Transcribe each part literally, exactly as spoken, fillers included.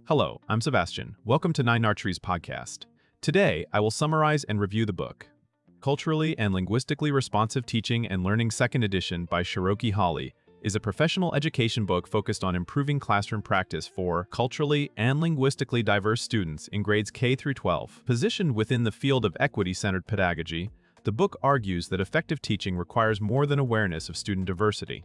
Hello, I'm Sebastian. Welcome to Nine Archery's podcast. Today, I will summarize and review the book, Culturally and Linguistically Responsive Teaching and Learning Second Edition by Cherokee Hawley, is a professional education book focused on improving classroom practice for culturally and linguistically diverse students in grades K through twelve. Positioned within the field of equity-centered pedagogy, the book argues that effective teaching requires more than awareness of student diversity.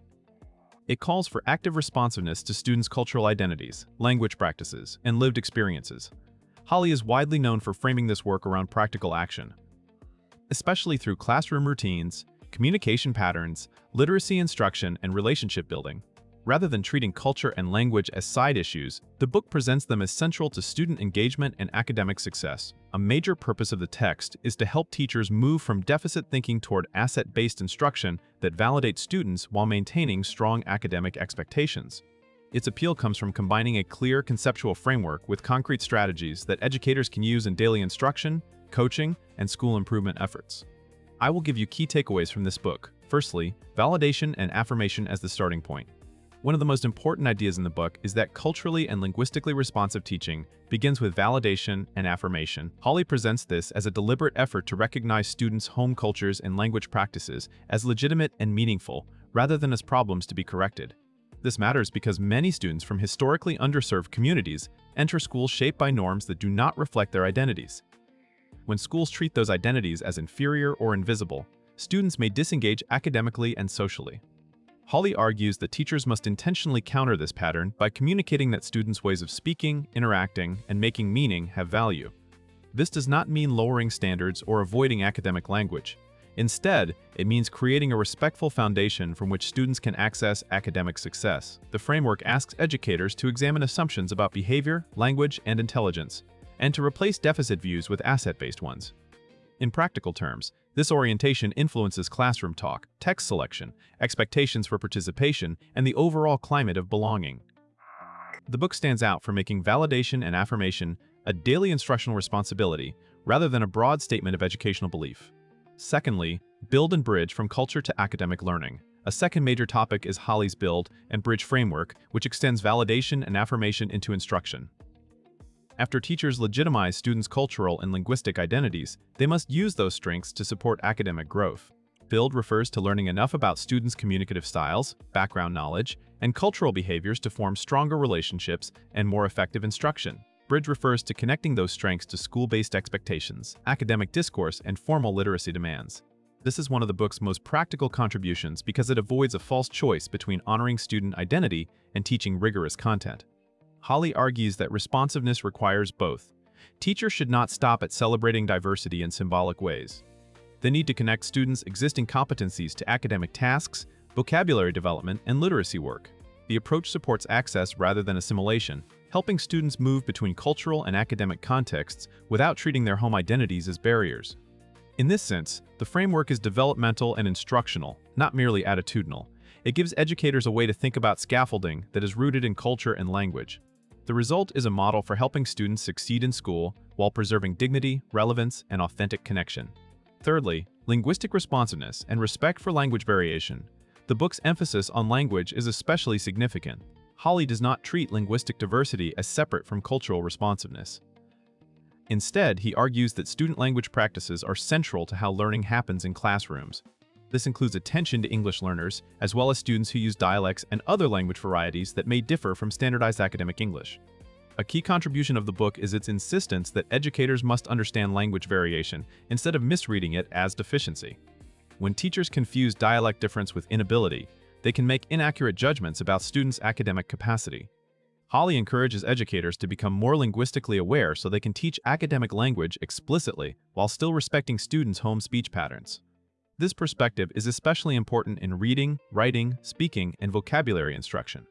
It calls for active responsiveness to students' cultural identities, language practices, and lived experiences. Hawley is widely known for framing this work around practical action, especially through classroom routines, communication patterns, literacy instruction, and relationship building. Rather than treating culture and language as side issues, the book presents them as central to student engagement and academic success. A major purpose of the text is to help teachers move from deficit thinking toward asset-based instruction that validates students while maintaining strong academic expectations. Its appeal comes from combining a clear conceptual framework with concrete strategies that educators can use in daily instruction, coaching, and school improvement efforts. I will give you key takeaways from this book. Firstly, validation and affirmation as the starting point. One of the most important ideas in the book is that culturally and linguistically responsive teaching begins with validation and affirmation. Hawley presents this as a deliberate effort to recognize students' home cultures and language practices as legitimate and meaningful, rather than as problems to be corrected. This matters because many students from historically underserved communities enter schools shaped by norms that do not reflect their identities. When schools treat those identities as inferior or invisible, students may disengage academically and socially. Hawley argues that teachers must intentionally counter this pattern by communicating that students' ways of speaking, interacting, and making meaning have value. This does not mean lowering standards or avoiding academic language. Instead, it means creating a respectful foundation from which students can access academic success. The framework asks educators to examine assumptions about behavior, language, and intelligence, and to replace deficit views with asset-based ones. In practical terms, this orientation influences classroom talk, text selection, expectations for participation, and the overall climate of belonging. The book stands out for making validation and affirmation a daily instructional responsibility rather than a broad statement of educational belief. Secondly, build and bridge from culture to academic learning. A second major topic is Hawley's Build and Bridge framework, which extends validation and affirmation into instruction. After teachers legitimize students' cultural and linguistic identities, they must use those strengths to support academic growth. Build refers to learning enough about students' communicative styles, background knowledge, and cultural behaviors to form stronger relationships and more effective instruction. Bridge refers to connecting those strengths to school-based expectations, academic discourse, and formal literacy demands. This is one of the book's most practical contributions because it avoids a false choice between honoring student identity and teaching rigorous content. Hawley argues that responsiveness requires both. Teachers should not stop at celebrating diversity in symbolic ways. They need to connect students' existing competencies to academic tasks, vocabulary development, and literacy work. The approach supports access rather than assimilation, helping students move between cultural and academic contexts without treating their home identities as barriers. In this sense, the framework is developmental and instructional, not merely attitudinal. It gives educators a way to think about scaffolding that is rooted in culture and language. The result is a model for helping students succeed in school while preserving dignity, relevance, and authentic connection. Thirdly, linguistic responsiveness and respect for language variation. The book's emphasis on language is especially significant. Hawley does not treat linguistic diversity as separate from cultural responsiveness. Instead, he argues that student language practices are central to how learning happens in classrooms. This includes attention to English learners, as well as students who use dialects and other language varieties that may differ from standardized academic English. A key contribution of the book is its insistence that educators must understand language variation instead of misreading it as deficiency. When teachers confuse dialect difference with inability, they can make inaccurate judgments about students' academic capacity. Hawley encourages educators to become more linguistically aware so they can teach academic language explicitly while still respecting students' home speech patterns. This perspective is especially important in reading, writing, speaking, and vocabulary instruction.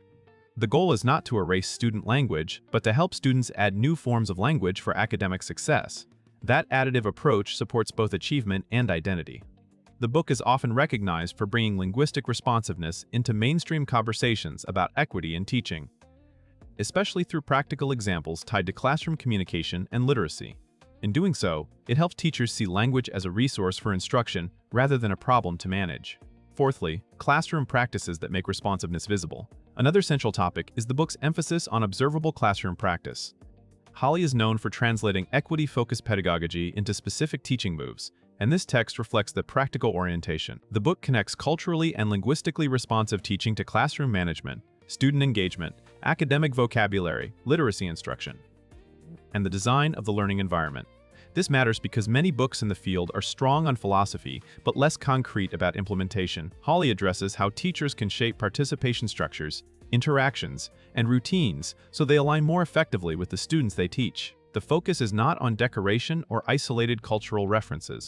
The goal is not to erase student language, but to help students add new forms of language for academic success. That additive approach supports both achievement and identity. The book is often recognized for bringing linguistic responsiveness into mainstream conversations about equity in teaching, especially through practical examples tied to classroom communication and literacy. In doing so, it helps teachers see language as a resource for instruction rather than a problem to manage. Fourthly, classroom practices that make responsiveness visible. Another central topic is the book's emphasis on observable classroom practice. Holly is known for translating equity-focused pedagogy into specific teaching moves, and this text reflects the practical orientation. The book connects culturally and linguistically responsive teaching to classroom management, student engagement, academic vocabulary, literacy instruction, and the design of the learning environment. This matters because many books in the field are strong on philosophy but less concrete about implementation. Holly addresses how teachers can shape participation structures, interactions, and routines so they align more effectively with the students they teach. The focus is not on decoration or isolated cultural references.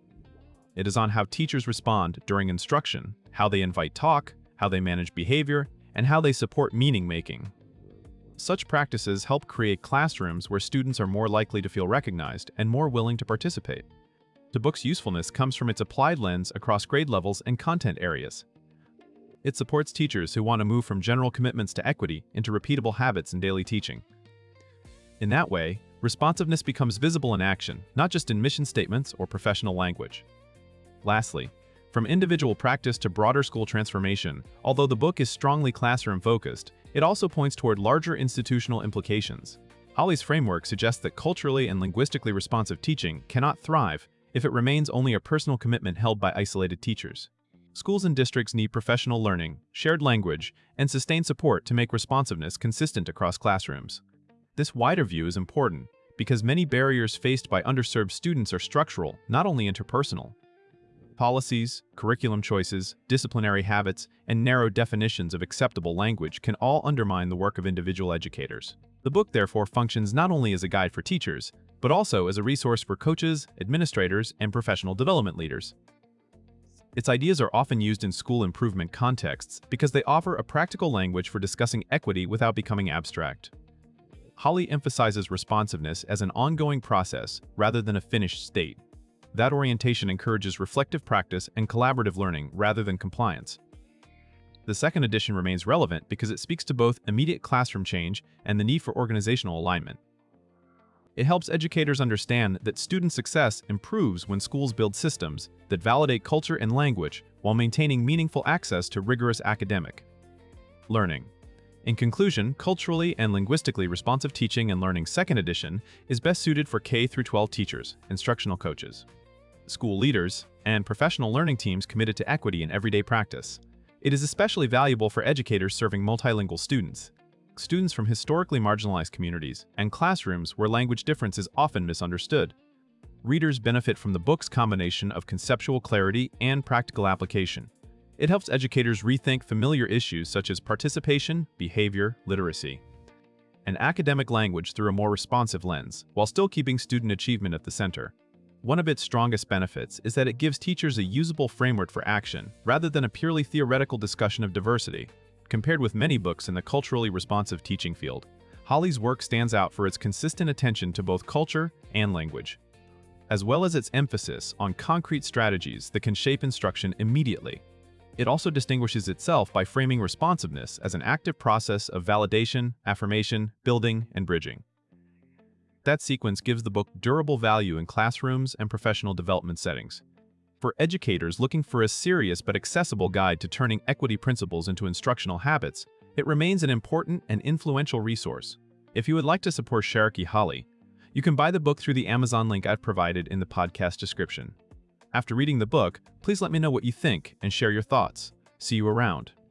It is on how teachers respond during instruction, how they invite talk, how they manage behavior, and how they support meaning-making. Such practices help create classrooms where students are more likely to feel recognized and more willing to participate. The book's usefulness comes from its applied lens across grade levels and content areas. It supports teachers who want to move from general commitments to equity into repeatable habits in daily teaching. In that way, responsiveness becomes visible in action, not just in mission statements or professional language. Lastly, from individual practice to broader school transformation, although the book is strongly classroom-focused, it also points toward larger institutional implications. Holly's framework suggests that culturally and linguistically responsive teaching cannot thrive if it remains only a personal commitment held by isolated teachers. Schools and districts need professional learning, shared language, and sustained support to make responsiveness consistent across classrooms. This wider view is important because many barriers faced by underserved students are structural, not only interpersonal. Policies, curriculum choices, disciplinary habits, and narrow definitions of acceptable language can all undermine the work of individual educators. The book therefore functions not only as a guide for teachers, but also as a resource for coaches, administrators, and professional development leaders. Its ideas are often used in school improvement contexts because they offer a practical language for discussing equity without becoming abstract. Holly emphasizes responsiveness as an ongoing process rather than a finished state. That orientation encourages reflective practice and collaborative learning rather than compliance. The second edition remains relevant because it speaks to both immediate classroom change and the need for organizational alignment. It helps educators understand that student success improves when schools build systems that validate culture and language while maintaining meaningful access to rigorous academic learning. In conclusion, culturally and linguistically responsive teaching and learning second edition is best suited for K through twelve teachers, instructional coaches, school leaders, and professional learning teams committed to equity in everyday practice. It is especially valuable for educators serving multilingual students, students from historically marginalized communities, and classrooms where language difference is often misunderstood. Readers benefit from the book's combination of conceptual clarity and practical application. It helps educators rethink familiar issues such as participation, behavior, literacy, and academic language through a more responsive lens, while still keeping student achievement at the center. One of its strongest benefits is that it gives teachers a usable framework for action, rather than a purely theoretical discussion of diversity. Compared with many books in the culturally responsive teaching field, Holly's work stands out for its consistent attention to both culture and language, as well as its emphasis on concrete strategies that can shape instruction immediately. It also distinguishes itself by framing responsiveness as an active process of validation, affirmation, building, and bridging. That sequence gives the book durable value in classrooms and professional development settings. For educators looking for a serious but accessible guide to turning equity principles into instructional habits, it remains an important and influential resource. If you would like to support Cherokee Holly, you can buy the book through the Amazon link I've provided in the podcast description. After reading the book, please let me know what you think and share your thoughts. See you around.